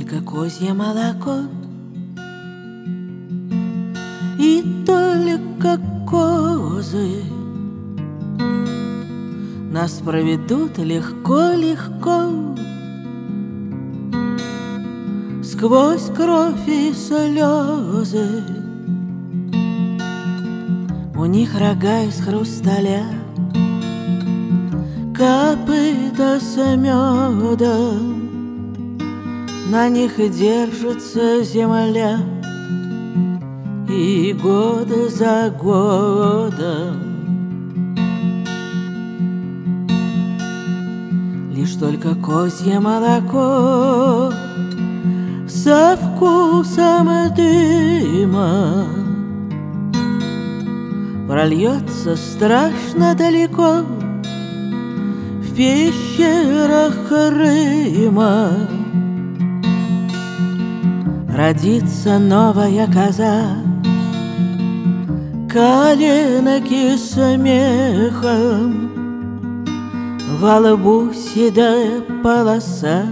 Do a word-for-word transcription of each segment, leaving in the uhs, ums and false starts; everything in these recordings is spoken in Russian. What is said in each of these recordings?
только козье молоко, и только козы нас проведут легко-легко сквозь кровь и слезы. У них рога из хрусталя, копыта с медом, на них и держится земля, и года за годом. Лишь только козье молоко со вкусом дыма прольется страшно далеко в пещерах Крыма. Родится новая коза, коленки смехом, во лбу седая полоса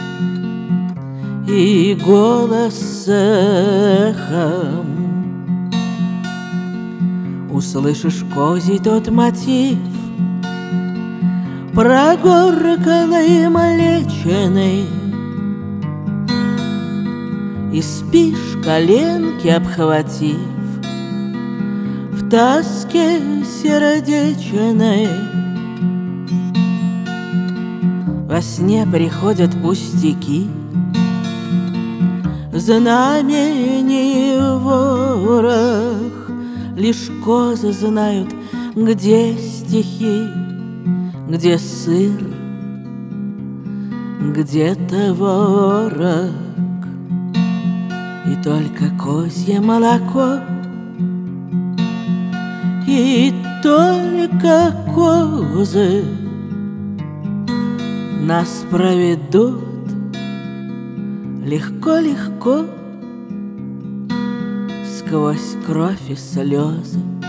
и голос с эхом. Услышишь козий тот мотив прогорклый млечный, и спишь, коленки обхватив, в тоске сердечной. Во сне приходят пустяки, знамение ворох. Лишь козы знают, где стихи, где сыр, где творог. И только козье молоко, и только козы нас проведут легко-легко сквозь кровь и слезы.